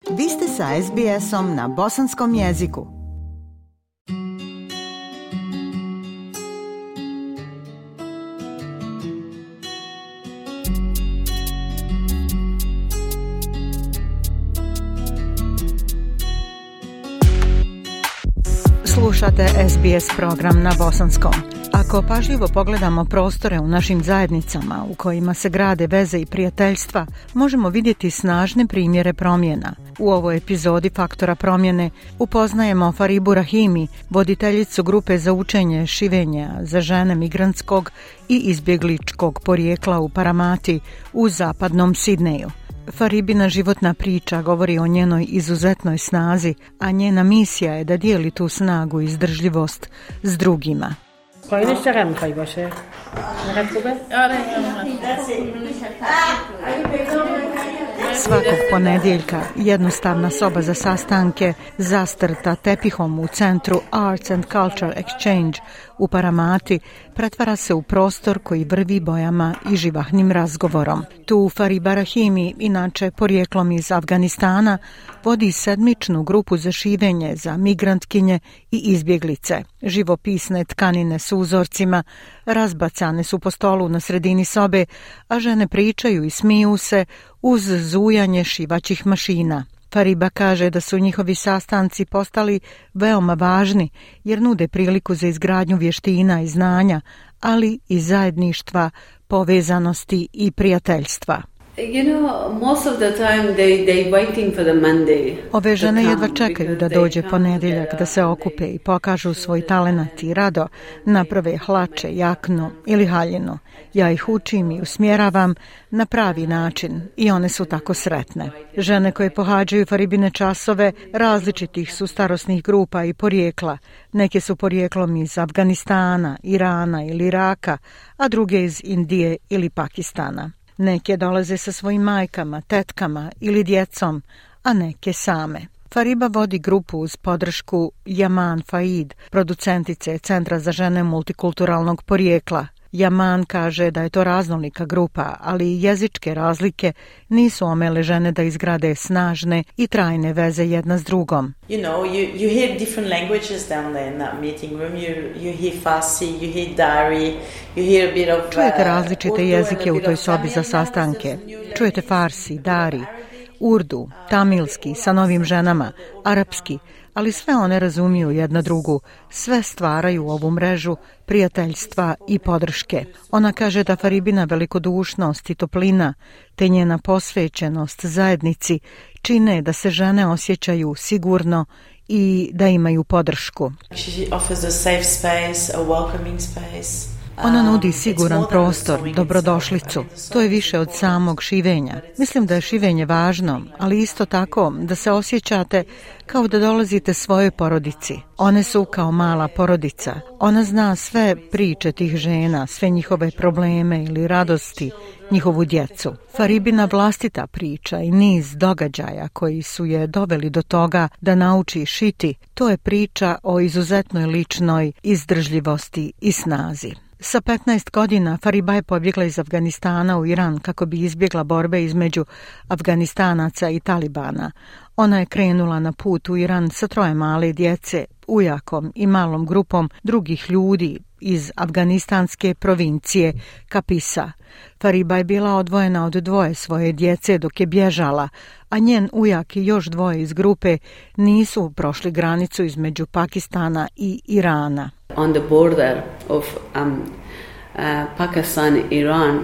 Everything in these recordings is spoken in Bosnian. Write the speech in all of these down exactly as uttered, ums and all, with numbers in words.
Vi ste sa es be esom na bosanskom jeziku. Slušate es be es program na bosanskom. Ako pažljivo pogledamo prostore u našim zajednicama u kojima se grade veze i prijateljstva, možemo vidjeti snažne primjere promjena. U ovoj epizodi Faktora promjene upoznajemo Faribu Rahimi, voditeljicu grupe za učenje šivenja za žene migrantskog i izbjegličkog porijekla u Paramati u zapadnom Sidneju. Faribina životna priča govori o njenoj izuzetnoj snazi, a njena misija je da dijeli tu snagu i izdržljivost s drugima. پایینش چقدر میخوایی باشه؟ اینقدر خوبه؟ آره Svakog ponedjeljka jednostavna soba za sastanke zastrta tepihom u centru Arts and Culture Exchange u Paramati pretvara se u prostor koji vrvi bojama i živahnim razgovorom. Tu Fariba Rahimi, inače porijeklom iz Afganistana, vodi sedmičnu grupu za šivenje za migrantkinje i izbjeglice. Živopisne tkanine s uzorcima razbacane su po stolu na sredini sobe, a žene pričaju i smiju se uz zujanje šivaćih mašina. Fariba kaže da su njihovi sastanci postali veoma važni jer nude priliku za izgradnju vještina i znanja, ali i zajedništva, povezanosti i prijateljstva. You know, most of the time they they waiting for the Monday. Ove žene jedva čekaju da dođe ponedjeljak da se okupe i pokažu svoj talenat i rado naprave hlače, jaknu ili haljinu. Ja ih učim i usmjeravam na pravi način i one su tako sretne. Žene koje pohađaju Faribine časove različitih su starosnih grupa i porijekla. Neke su porijeklom iz Afganistana, Irana ili Iraka, a druge iz Indije ili Pakistana. Neke dolaze sa svojim majkama, tetkama ili djecom, a neke same. Fariba vodi grupu uz podršku Yaman Faid, producentice Centra za žene multikulturalnog porijekla. Yaman kaže da je to raznolika grupa, ali i jezičke razlike nisu omele žene da izgrade snažne i trajne veze jedna s drugom. You know, you, you hear different languages down there in that meeting room. You, you hear Farsi, you hear Dari, you hear a bit of... Čujete različite jezike u toj sobi za sastanke. Čujete Farsi, Dari, Urdu, tamilski sa novim ženama, arapski, ali sve one razumiju jedna drugu, sve stvaraju ovu mrežu prijateljstva i podrške. Ona kaže da Faribina velikodušnost i toplina, te njena posvećenost zajednici čine da se žene osjećaju sigurno i da imaju podršku. She offers a safe space, a welcoming space. Ona nudi siguran prostor, dobrodošlicu. To je više od samog šivenja. Mislim da je šivenje važno, ali isto tako da se osjećate kao da dolazite svojoj porodici. One su kao mala porodica. Ona zna sve priče tih žena, sve njihove probleme ili radosti, njihovu djecu. Faribina vlastita priča i niz događaja koji su je doveli do toga da nauči šiti, to je priča o izuzetnoj ličnoj izdržljivosti i snazi. Sa petnaest godina Fariba je pobjegla iz Afganistana u Iran kako bi izbjegla borbe između Afganistanaca i Talibana. Ona je krenula na put u Iran sa troje male djece, ujakom i malom grupom drugih ljudi iz afganistanske provincije Kapisa. Fariba je bila odvojena od dvoje svoje djece dok je bježala, a njen ujak i još dvoje iz grupe nisu prošli granicu između Pakistana i Irana. On the border of um, uh, Pakistan and Iran,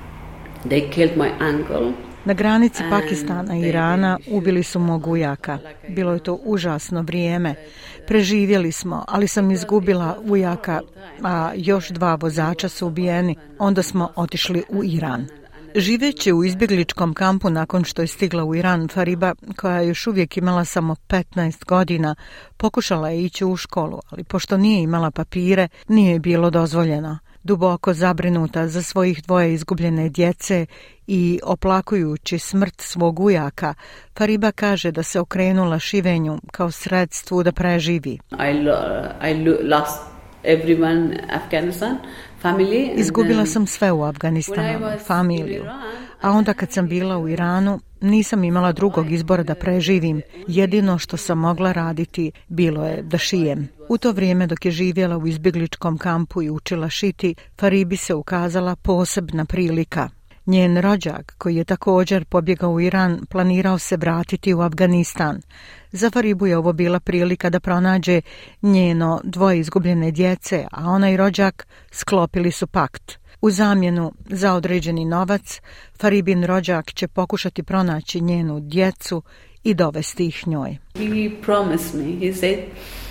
they killed my uncle. Na granici Pakistana i Irana ubili su mog ujaka. Bilo je to užasno vrijeme. Preživjeli smo, ali sam izgubila ujaka, a još dva vozača su ubijeni. Onda smo otišli u Iran. Živeći u izbjegličkom kampu nakon što je stigla u Iran, Fariba, koja je još uvijek imala samo petnaest godina, pokušala je ići u školu, ali pošto nije imala papire, nije joj bilo dozvoljeno. Duboko zabrinuta za svojih dvoje izgubljene djece i oplakujući smrt svog ujaka, Fariba kaže da se okrenula šivenju kao sredstvu da preživi. I, lo- I lo- lost everyone Afghanistan. Izgubila sam sve u Afganistanu, familiju. A onda kad sam bila u Iranu, nisam imala drugog izbora da preživim. Jedino što sam mogla raditi bilo je da šijem. U to vrijeme dok je živjela u izbjegličkom kampu i učila šiti, Faribi se ukazala posebna prilika. Njen rođak, koji je također pobjegao u Iran, planirao se vratiti u Afganistan. Za Faribu je ovo bila prilika da pronađe njeno dvoje izgubljene djece, a ona i rođak sklopili su pakt. U zamjenu za određeni novac, Faribin rođak će pokušati pronaći njenu djecu i dovesti ih njoj. He promised me, he said,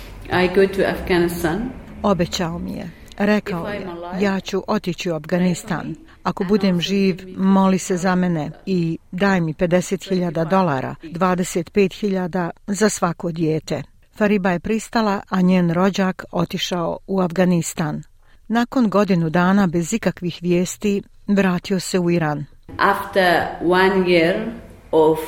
I go to Afghanistan. Obećao mi je. Rekao je, ja ću otići u Afganistan. Ako budem živ, moli se za mene i daj mi pedeset hiljada dolara, dvadeset pet hiljada za svako dijete. Fariba je pristala, a njen rođak otišao u Afganistan. Nakon godinu dana bez ikakvih vijesti vratio se u Iran. After one year of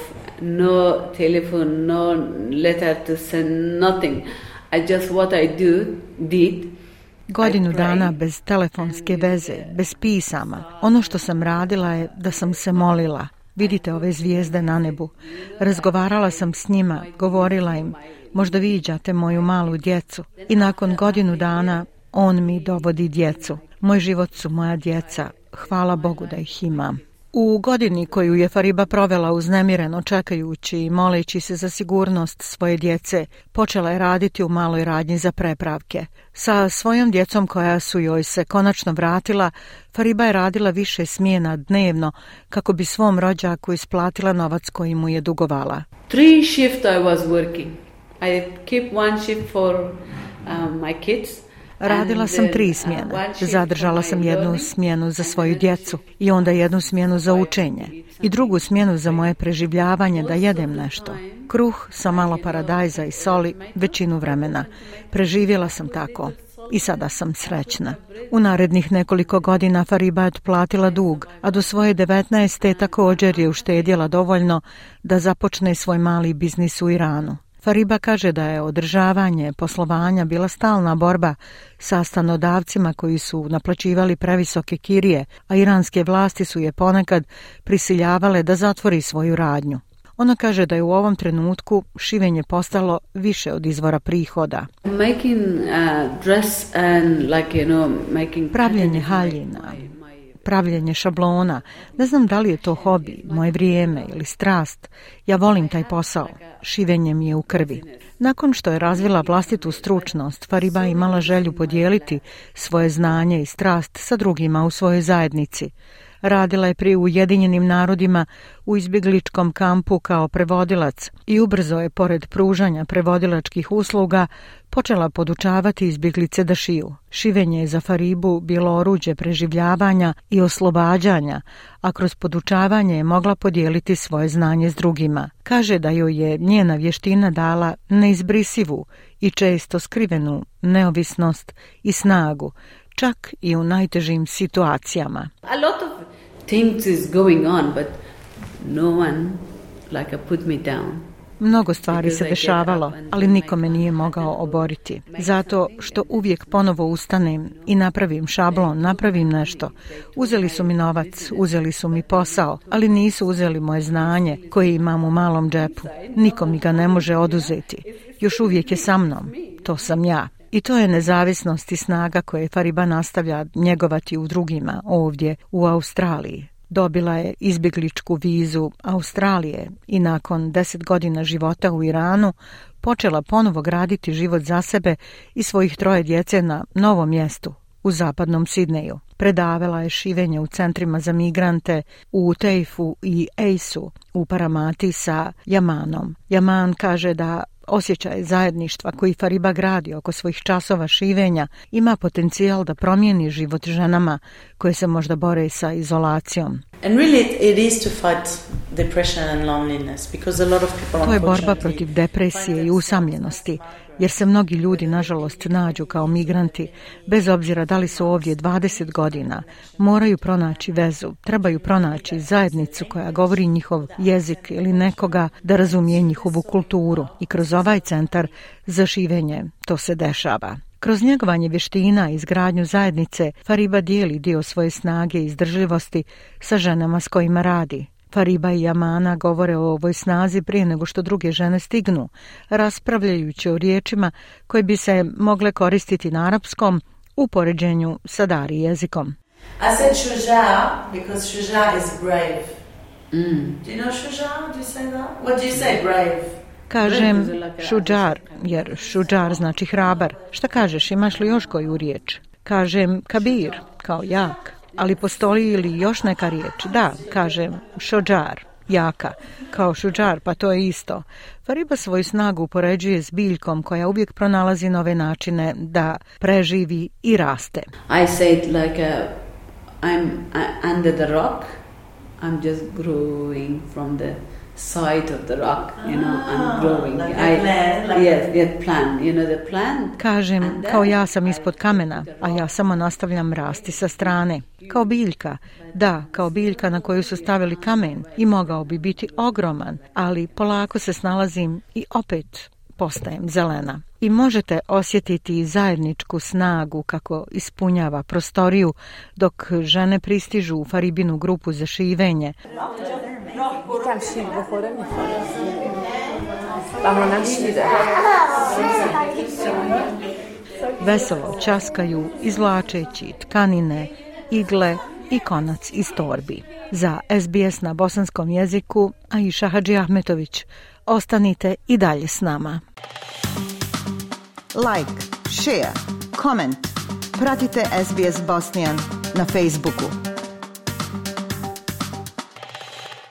no telephone, no letter to send, nothing, I just what I do, did. Godinu dana bez telefonske veze, bez pisama. Ono što sam radila je da sam se molila. Vidite ove zvijezde na nebu. Razgovarala sam s njima, govorila im, možda viđate moju malu djecu. I nakon godinu dana on mi dovodi djecu. Moj život su moja djeca. Hvala Bogu da ih imam. U godini koju je Fariba provela uznemireno čekajući i moleći se za sigurnost svoje djece, počela je raditi u maloj radnji za prepravke. Sa svojom djecom koja su joj se konačno vratila, Fariba je radila više smjena dnevno kako bi svom rođaku isplatila novac koji mu je dugovala. Three shift I was working. I keep one shift for um, my kids. Radila sam tri smjene. Zadržala sam jednu smjenu za svoju djecu i onda jednu smjenu za učenje i drugu smjenu za moje preživljavanje da jedem nešto. Kruh sa malo paradajza i soli većinu vremena. Preživjela sam tako i sada sam srećna. U narednih nekoliko godina Fariba je otplatila dug, a do svoje devetnaeste također je uštedjela dovoljno da započne svoj mali biznis u Iranu. Fariba kaže da je održavanje poslovanja bila stalna borba sa stanodavcima koji su naplaćivali previsoke kirije, a iranske vlasti su je ponekad prisiljavale da zatvori svoju radnju. Ona kaže da je u ovom trenutku šivenje postalo više od izvora prihoda. Making, uh, dress and, like, you know, making pravljenje haljina, pravljenje šablona. Ne znam da li je to hobi, moje vrijeme ili strast. Ja volim taj posao. Šivenje mi je u krvi. Nakon što je razvila vlastitu stručnost, Fariba imala želju podijeliti svoje znanje i strast sa drugima u svojoj zajednici. Radila je pri Ujedinjenim narodima u izbjegličkom kampu kao prevodilac i ubrzo je, pored pružanja prevodilačkih usluga, počela podučavati izbjeglice da šiju. Šivenje je za Faribu bilo oruđe preživljavanja i oslobađanja, a kroz podučavanje je mogla podijeliti svoje znanje s drugima. Kaže da joj je njena vještina dala neizbrisivu i često skrivenu neovisnost i snagu, čak i u najtežim situacijama. A lot of things is going on, but no one like put me down. Mnogo stvari se dešavalo, ali niko me nije mogao oboriti. Zato što uvijek ponovo ustanem i napravim šablon, napravim nešto. Uzeli su mi novac, uzeli su mi posao, ali nisu uzeli moje znanje koje imam u malom džepu. Niko mi ga ne može oduzeti. Još uvijek je sa mnom. To sam ja. I to je nezavisnost i snaga koje Fariba nastavlja njegovati u drugima ovdje u Australiji. Dobila je izbjegličku vizu Australije i nakon deset godina života u Iranu počela ponovo graditi život za sebe i svojih troje djece na novom mjestu u zapadnom Sidneju. Predavala je šivenje u centrima za migrante u Teifu i Ejsu u Paramati sa Jamanom. Jaman kaže da osjećaj zajedništva koji Fariba gradi oko svojih časova šivenja ima potencijal da promijeni život ženama koje se možda bore sa izolacijom. And really it is to fight depression and loneliness because a lot of people To je borba protiv depresije i usamljenosti, jer se mnogi ljudi nažalost nađu kao migranti, bez obzira da li su ovdje dvadeset godina, moraju pronaći vezu, trebaju pronaći zajednicu koja govori njihov jezik ili nekoga da razumije njihovu kulturu i kroz ovaj centar za šivenje to se dešava. Kroz njegovanje vještina i izgradnju zajednice, Fariba dijeli dio svoje snage i izdržljivosti sa ženama s kojima radi. Fariba i Amana govore o ovoj snazi prije nego što druge žene stignu, raspravljajući o riječima koje bi se mogle koristiti na arapskom u poređenju sa Dari jezikom. I said shuja because shuja is brave. Mm. Do you know shuja? Do you say that? What do you say, brave? Kažem šuđar, jer šuđar znači hrabar. Šta kažeš, imaš li još koju riječ? Kažem kabir, kao jak. Ali postoji li još neka riječ? Da, kažem šođar, jaka. Kao šuđar, pa to je isto. Fariba svoju snagu upoređuje s biljkom koja uvijek pronalazi nove načine da preživi i raste. I say it like a, I'm uh, under the rock. I'm just growing from the side of the rock, you know, I'm growing. Like a plant, like yes, yes, plant, you know, the plant. Kažem, kao ja sam ispod kamena, a ja samo nastavljam rasti sa strane. Kao biljka, da, kao biljka na koju su stavili kamen i mogao bi biti ogroman, ali polako se snalazim i opet postajem zelena. I možete osjetiti zajedničku snagu kako ispunjava prostoriju dok žene pristižu u Faribinu grupu za šivenje. Veselo časkaju izvlačeći tkanine, igle i konac iz torbi. Za S B S na bosanskom jeziku Aisha Hadži Ahmetović. Ostanite i dalje s nama. Like, share, comment. Pratite S B S Bosnian na Facebooku.